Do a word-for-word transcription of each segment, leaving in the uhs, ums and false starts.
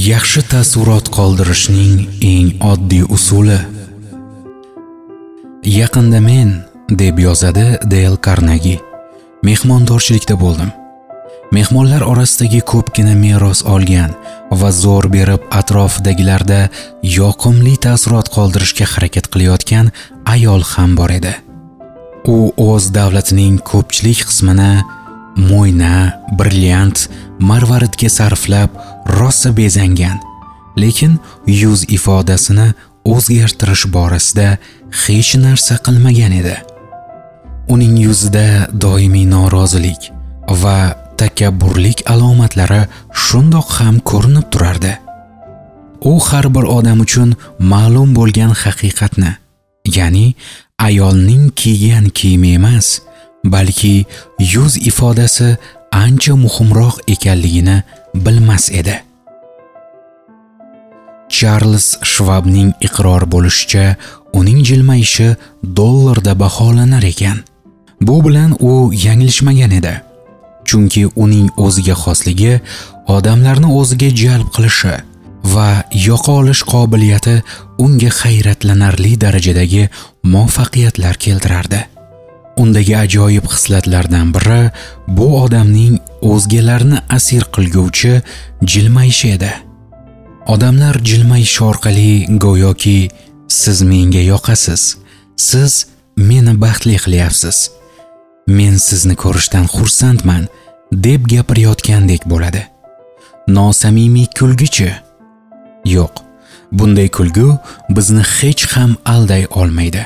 Yaxshi taassurot qoldirishning eng oddiy usuli. Yaqinda men, deb yozadi Dale Carnegie, mehmondorchilikda bo'ldim. Mehmonlar orasidagi ko'pgina meros olgan va zo'r berib atrofidagilarda yoqimli taassurot qoldirishga harakat qilayotgan ayol ham bor edi. U o'z davlatining ko'pchilik qismini mo'yna, brilliant, marvaridga sarflab rosa bezangan, lekin yuz ifodasini o'zgartirish borasida hech narsa qilmagan edi. Uning yuzida doimiy norozilik va takabburlik alomatlari shundoq ham ko'rinib turardi. U har bir odam uchun ma'lum bo'lgan haqiqatni, ya'ni ayolning kiygan kiyimi emas, balki yuz ifodasi ancha muhimroq ekanligini bilmas edi. Charles Schwabning iqror bo'lishicha, uning jilmayishi dollarda baholanar ekan. Bu bilan u yanglishmagan edi. Chunki uning o'ziga xosligi odamlarni o'ziga jalb qilishi va yoqa olish qobiliyati unga hayratlanarli darajadagi muvaffaqiyatlar keltirardi. Undagi ajoyib xislatlardan biri bu odamning o'zgalarni asir qilguvchi jilmayishi edi. Odamlar jilmayish orqali go'yoki siz menga yoqasiz, siz meni baxtli qilyapsiz, men sizni ko'rishdan xursandman deb gapirayotgandek bo'ladi. Nosamimiy kulgichi? Yo'q, bunday kulgu bizni hech ham alday olmaydi.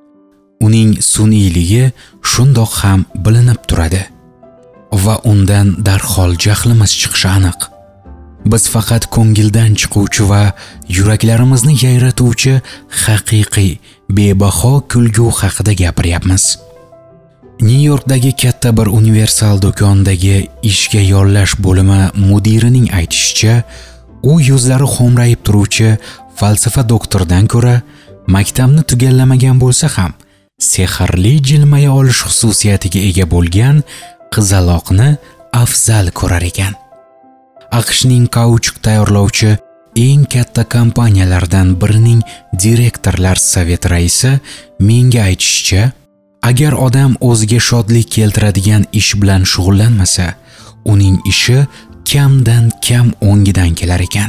Uning sun'iyligi shundoq ham bilinib turadi va undan darhol jahlimiz chiqishi aniq. Biz faqat ko'ngildan chiquvchi va yuraklarimizni yayratuvchi haqiqiy, bebaho kulgu haqida gapiryapmiz. Nyu-Yorkdagi katta bir universal do'kondagi ishga yollash bo'limi mudirining aytishicha, u yuzlari xo'mrayib turuvchi falsafa doktoridan ko'ra maktabni tugallamagan bo'lsa ham sehrli jilmaya olish xususiyatiga ega bo'lgan qizaloqni afzal ko'rar ekan. AQShning kauchuk tayyorlovchi eng katta kompaniyalardan birining direktorlar sovet raisi menga aytishicha, agar odam o'ziga shodlik keltiradigan ish bilan shug'ullanmasa, uning ishi kamdan kam o'ngidan kelar ekan.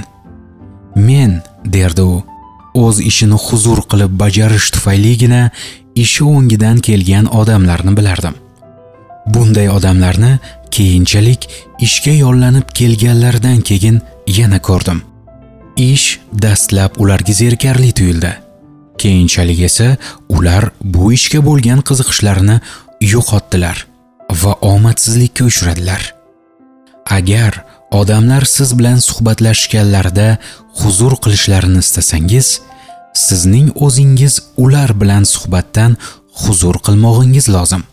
Men, derdi u, o'z ishini huzur qilib bajarish tufayligina ishi o'ngidan kelgan odamlarni bilardim. Bunday odamlarni keyinchalik ishga yollanib kelganlardan keyin yana ko'rdim. Ish dastlab ularga zerikarli tuyuldi. Keyinchalik esa ular bu ishga bo'lgan qiziqishlarini yo'qotdilar va omadsizlikka uchradilar. Agar odamlar siz bilan suhbatlashganlarida huzur qilishlarini istasangiz, sizning o'zingiz ular bilan suhbatdan huzur qilmog'ingiz lozim.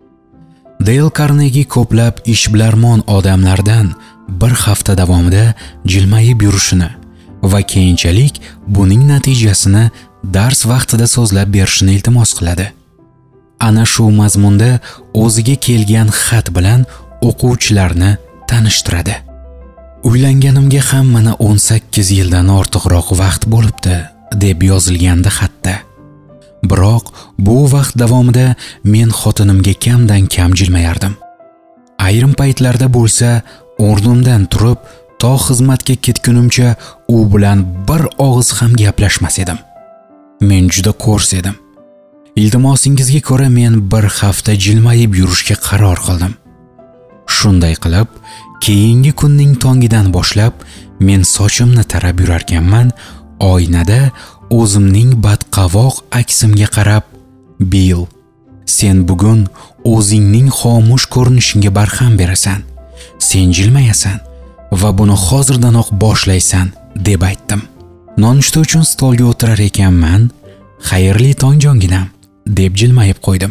Dale Carnegie ko'plab ishbilarmon odamlardan bir hafta davomida jilmayib yurishini va keyinchalik buning natijasini dars vaqtida so'zlab berishini iltimos qiladi. Ana shu mazmunda o'ziga kelgan xat bilan o'quvchilarni tanishtiradi. Uylanganimga ham mana o'n sakkiz yildan ortiqroq vaqt bo'libdi, deb yozilgandi xatda. Biroq bu vaqt davomida men xotinimga kamdan kam jilmayardim. Ayrim paytlarda bo'lsa, o'rnimdan turib, to xizmatga ketgunimcha u bilan bir og'iz ham gaplashmas edim. Men juda qo'rs edim. Iltimosingizga ko'ra men bir hafta jilmayib yurishga qaror qildim. Shunday qilib, keyingi kunning tongidan boshlab men sochimni tarab yurarkanman, oynada o'zimning badqavoq aksimga qarab, "Bill, sen bugun o'zingning xomush ko'rinishingga barham berasan. Sen jilmayasan va buni hozirdanoq boshlaysan", deb aytdim. Nonushta uchun stolga o'tirar ekanman, "Xayrli tong jonginam", deb jilmayib qo'ydim.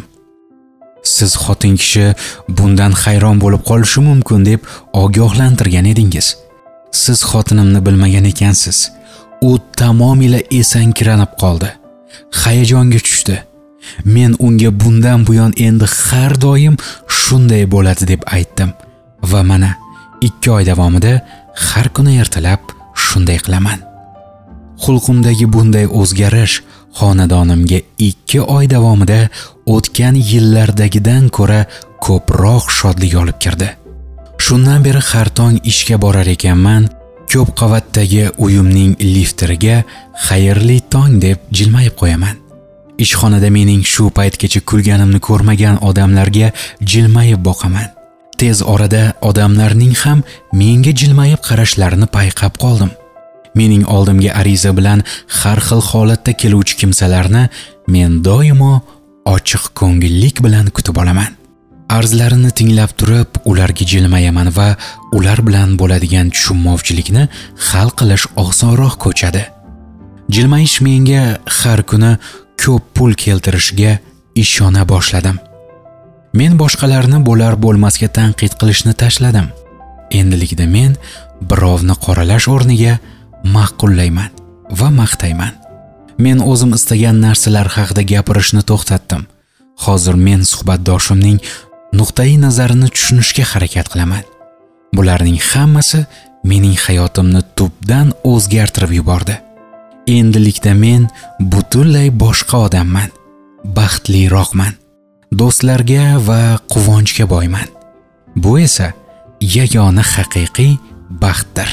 Siz xotin kishi bundan hayron bo'lib qolishi mumkin deb ogohlantirgan edingiz. Siz xotinimni bilmagan ekansiz. U tamomila esankiranib qoldi. Hayajonga tushdi. Men unga bundan buyon endi har doim shunday bo'ladi deb aytdim va mana ikki oy davomida har kuni ertalab shunday qilaman. Xulqimdagi bunday o'zgarish xonadonimga ikki oy davomida o'tgan yillardagidan ko'ra ko'proq shodlik olib kirdi. Shundan beri har tong ishga borar ekanman, ko'p qavatdagi uyimning lifteriga xayrli tong deb jilmayib qo'yaman. Ishxonada mening shu paytgacha kulganimni ko'rmagan odamlarga jilmayib boqaman. Tez orada odamlarning ham menga jilmayib qarashlarini payqab qoldim. Mening oldimga ariza bilan har xil holatda keluvchi kimsalarni men doimo ochiq ko'ngillik bilan kutib olaman. Arzlarini tinglab turib, ularga jilmayaman va ular bilan bo'ladigan tushunmovchilikni hal qilish osonroq ko'chadi. Jilmayish menga har kuni ko'p pul keltirishiga ishona boshladim. Men boshqalarni bo'lar bo'lmasga tanqid qilishni tashladim. Endilikda men birovni qoralash o'rniga ma'qullayman va maqtayman. Men o'zim istagan narsalar haqida gapirishni to'xtatdim. Hozir men suhbatdoshimning nuqtai nazarini tushunishga harakat qilaman. Bularning hammasi mening hayotimni tubdan o'zgartirib yubordi. Endilikda men butunlay boshqa odamman. Baxtliroqman. Do'stlarga va quvonchga boyman. Bu esa yagona haqiqiy baxtdir.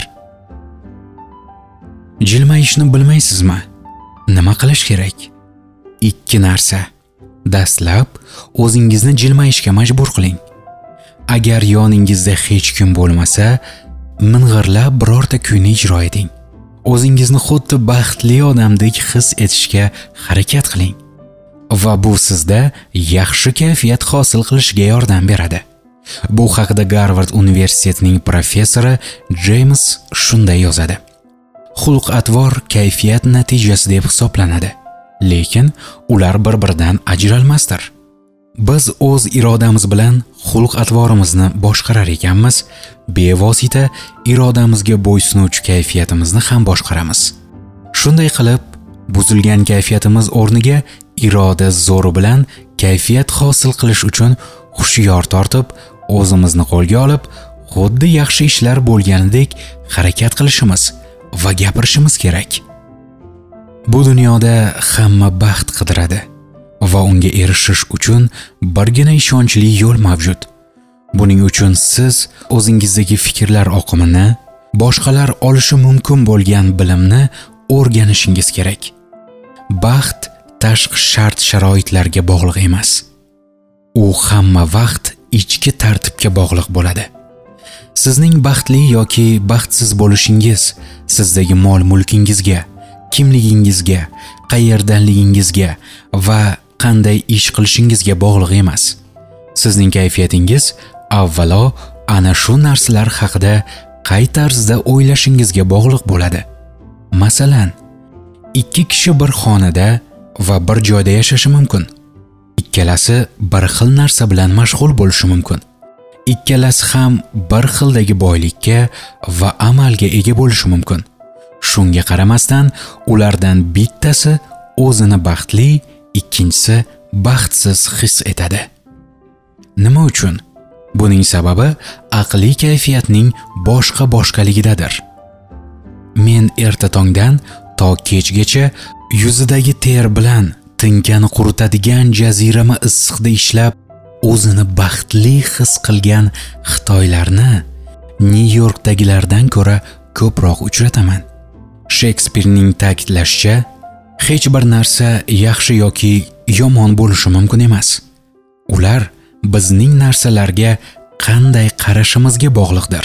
Jilmayishni bilmaysizmi? Nima qilish kerak? Ikki narsa. Dastlab o'zingizni jilmayishga majbur qiling. Agar yoningizda hech kim bo'lmasa, ming'irlab birorta kuyni ijro eting. O'zingizni xuddi baxtli odamdek his etishga harakat qiling. Va bu sizda yaxshi kayfiyat hosil qilishga yordam beradi. Bu haqida Garvard universitetining professori James shunday yozadi. Xulq-atvor kayfiyat natijasi deb hisoblanadi, lekin ular bir-biridan ajralmasdir. Biz o'z irodamiz bilan xulq-atvorimizni boshqarar ekanmiz, bevosita irodamizga bo'ysunuvchi kayfiyatimizni ham boshqaramiz. Shunday qilib, buzilgan kayfiyatimiz o'rniga iroda zo'ri bilan kayfiyat hosil qilish uchun hushyor tortib, o'zimizni qo'lga olib, xuddi yaxshi ishlar bo'lganidek harakat qilishimiz va gapirishimiz kerak. Bu dunyoda hamma baxt qidiradi va unga erishish uchun birgina ishonchli yo'l mavjud. Buning uchun siz o'zingizdagi fikrlar oqimini, boshqalar olishi mumkin bo'lgan bilimni o'rganishingiz kerak. Baxt tashqi shart-sharoitlarga bog'liq emas. U hamma vaqt ichki tartibga bog'liq bo'ladi. Sizning baxtli yoki baxtsiz bo'lishingiz sizdagi mol-mulkingizga, kimligingizga, qayerdanligingizga va qanday ish qilishingizga bog'liq emas. Sizning kayfiyatingiz avvalo ana shu narsalar haqida qay tarzda o'ylashingizga bog'liq bo'ladi. Masalan, ikki kishi bir xonada va bir joyda yashashi mumkin. Ikkalasi bir xil narsa bilan mashg'ul bo'lishi mumkin. Ikkalasi ham bir xildagi boylikka va amalga ega bo'lishi mumkin. Shunga qaramasdan, ulardan bittasi o'zini baxtli, ikkinchisi baxtsiz his etadi. Nima uchun? Buning sababi aqliy kayfiyatning boshqa-boshqaligidadir. Men erta tongdan to kechgacha yuzidagi ter bilan tinkani quritadigan jazirama issiqda ishlab, o'zini baxtli his qilgan Xitoylarni Nyu-Yorkdagilardan ko'ra ko'proq uchrataman. Shekspirning ta'kidlashicha, hech bir narsa yaxshi yoki yomon bo'lishi mumkin emas. Ular bizning narsalarga qanday qarashimizga bog'liqdir.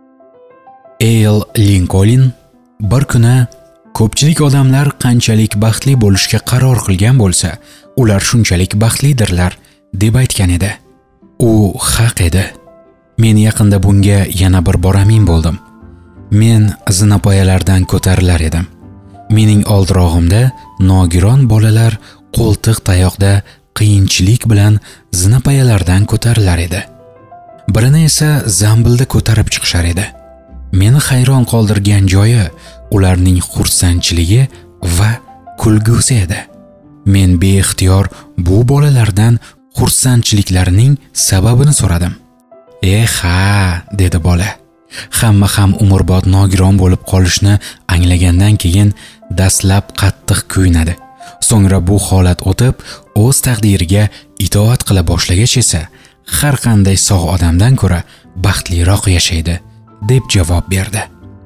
Eyl Lincoln bir kuni ko'pchilik odamlar qanchalik baxtli bo'lishga qaror qilgan bo'lsa, ular shunchalik baxtlidirlar deb aytgan edi. U haq edi. Men yaqinda bunga yana bir bor amin bo'ldim. Men zinapoyalardan ko'tarilar edim. Mening oldirog'imda nogiron bolalar qo'ltiq tayoqda qiyinchilik bilan zinapoyalardan ko'tarilar edi. Birini esa zambilda ko'tarib chiqishar edi. Meni hayron qoldirgan joyi ularning xursandchiligi va kulgusi edi. Men beixtiyor bu bolalardan xursandchiliklarining sababini so'radim. "Eh ha", dedi bola. Hamma ham umrbod nogiron bo'lib qolishni anglagandan keyin dastlab qattiq kuyinadi. So'ngra bu holat o'tib, o'z taqdiriga itoat qila boshlagach esa har qanday sog' odamdan ko'ra baxtliroq yashaydi, deb javob berdi.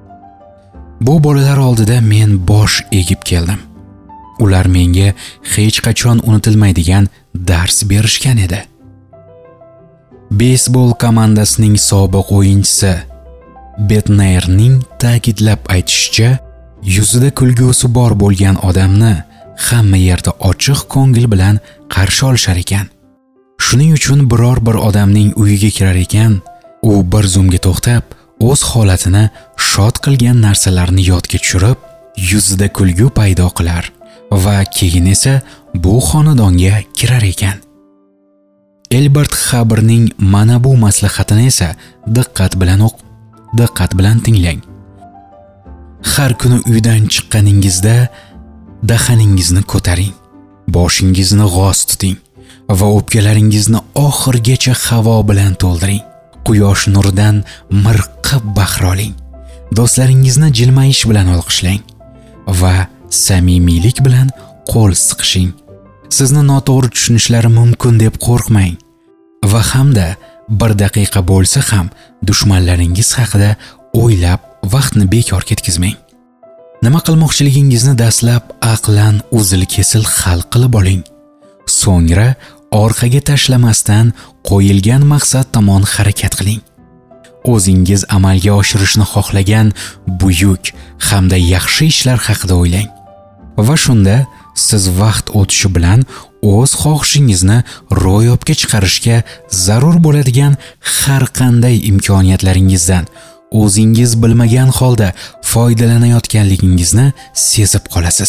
Bu bolalar oldida men bosh egib keldim. Ular menga hech qachon unutilmaydigan dars berishgan edi. Beysbol komandasining sobiq o'yinchisi Betnerning ta'kidlab aytishicha, yuzida kulgusi bor bo'lgan odamni hamma yerda ochiq ko'ngil bilan qarshi olishar ekan. Shuning uchun biror bir odamning uyiga kirar ekan, u bir zumga to'xtab, o'z holatini shod qilgan narsalarni yodga tushirib, yuzida kulgu paydo qilar va keyin esa bu xonadonga kirar ekan. Albert Haberning mana bu maslahatini esa diqqat bilan o'q, diqqat bilan tinglang. Har kuni uydan chiqqaningizda dahaningizni ko'taring, boshingizni g'oz tuting va o'pkalaringizni oxirgacha havo bilan to'ldiring. Quyosh nuridan mirqib bahra oling. Do'stlaringizni jilmayish bilan olqishlang va samimiylik bilan qo'l siqishing. Sizni noto'g'ri tushunishlari mumkin deb qo'rqmang va hamda bir daqiqa bo'lsa ham dushmanlaringiz haqida o'ylab vaqtni bekor ketkizmang. Nima qilmoqchiligingizni dastlab aqlan uzil-kesil hal qilib oling. So'ngra orqaga tashlamasdan qo'yilgan maqsad tomon harakat qiling. O'zingiz amalga oshirishni xohlagan buyuk hamda yaxshi ishlar haqida o'ylang. Va shunda siz vaqt o'tishi bilan o'z xohishingizni ro'yobga chiqarishga zarur bo'ladigan har qanday imkoniyatlaringizdan o'zingiz bilmagan holda foydalanayotganligingizni sezib qolasiz.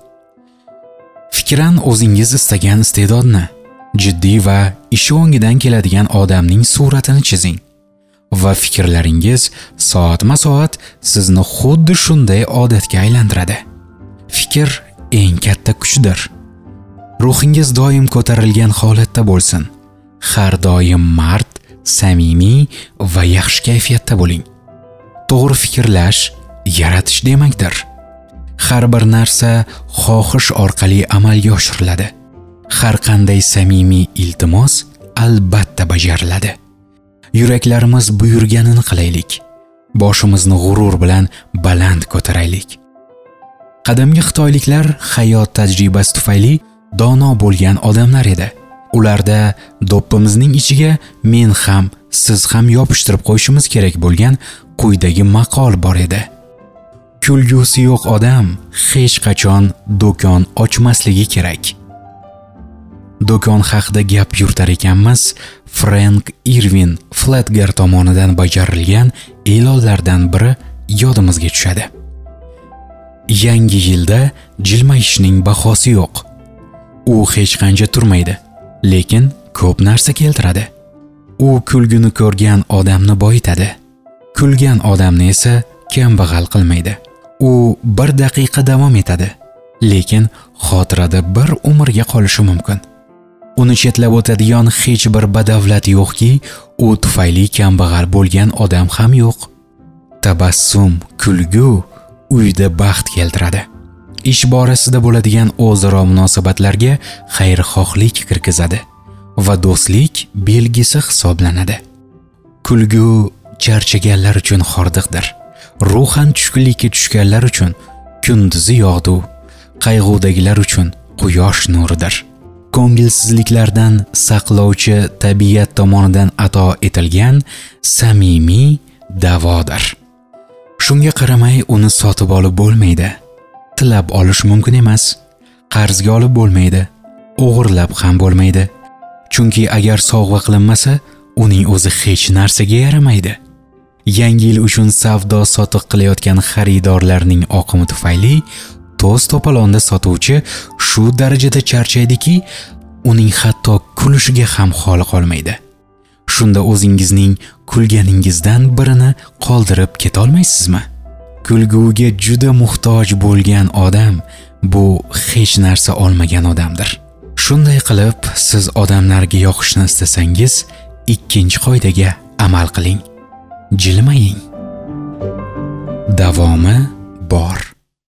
Fikran o'zingiz istagan iste'dodni, jiddiy va ishi o'ngidan keladigan odamning suratini chizing va fikrlaringiz soatma-soat sizni xuddi shunday odatga aylantiradi. Fikr eng katta kuchdir. Ruhingiz doim ko'tarilgan holatda bo'lsin. Har doim mard, samimiy va yaxshi kayfiyatda bo'ling. To'g'ri fikrlash yaratish demakdir. Har bir narsa xohish orqali amalga oshiriladi. Har qanday samimiy iltimos albatta bajariladi. Yuraklarimiz buyurganini qilaylik. Boshimizni g'urur bilan baland ko'taraylik. Qadimgi xitoyliklar hayot tajribasi tufayli dono bo'lgan odamlar edi. Ularda do'ppimizning ichiga men ham, siz ham yopishtirib qo'yishimiz kerak bo'lgan quyidagi maqol bor edi. Kulgusi yo'q odam hech qachon do'kon ochmasligi kerak. Do'kon haqida gap yurtar ekanmiz, Frank Irvin Flatger tomonidan bajarilgan e'lonlardan biri yodimizga tushadi. Yangi yilda jilmayishning bahosi yo'q. U hech qancha turmaydi, lekin ko'p narsa keltiradi. U kulguni ko'rgan odamni boyitadi. Kulgan odamni esa kambag'al qilmaydi. U bir daqiqa davom etadi, lekin xotirada bir umrga qolishi mumkin. Uni chetlab o'tadigan hech bir badavlat yo'qki, u tufayli kambag'al bo'lgan odam ham yo'q. Tabassum, kulgu uyda baxt keltiradi. Ish borasida bo'ladigan o'zaro munosabatlarga xayrixohlik kirgizadi va do'stlik belgisi hisoblanadi. Kulgu charchaganlar uchun hordiqdir. Ruhan tushkunlikka tushganlar uchun kunduzi yog'du, qayg'udagilar uchun quyosh nuridir. Ko'ngilsizliklardan saqlovchi tabiat tomonidan ato etilgan samimiy davodir. Shunga qaramay uni sotib olib bo'lmaydi. Tilab olish mumkin emas. Qarzga olib bo'lmaydi. O'g'irlab ham bo'lmaydi. Chunki agar sovg'a qilinmasa, uning o'zi hech narsaga yaramaydi. Yangi yil uchun savdo sotiq qilayotgan xaridorlarning oqimi tufayli to'z to'polonda sotuvchi shu darajada charchaydiki, uning hatto kulishiga ham holi qolmaydi. Shunda o'zingizning kulganingizdan birini qoldirib keta olmaysizmi? Kulguga juda muhtoj bo'lgan odam bu hech narsa olmagan odamdir. Shunday qilib, siz odamlarga yoqishni istasangiz, ikkinchi qoidaga amal qiling. Jilmaying. davomi bor.